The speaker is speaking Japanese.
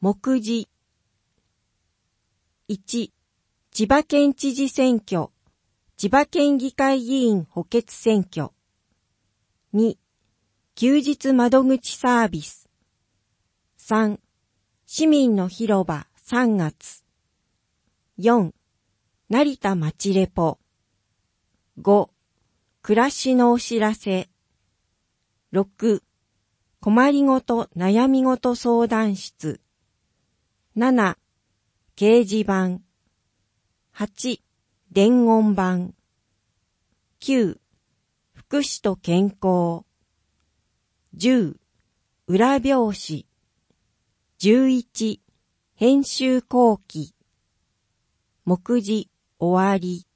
目次。1、千葉県知事選挙、千葉県議会議員補欠選挙。2、休日窓口サービス。3、市民の広場3月。4、成田町レポ。5、暮らしのお知らせ。6、困りごと悩みごと相談室。7、掲示板。8、伝言板。9、福祉と健康。10、裏表紙。11、編集後期。目次終わり。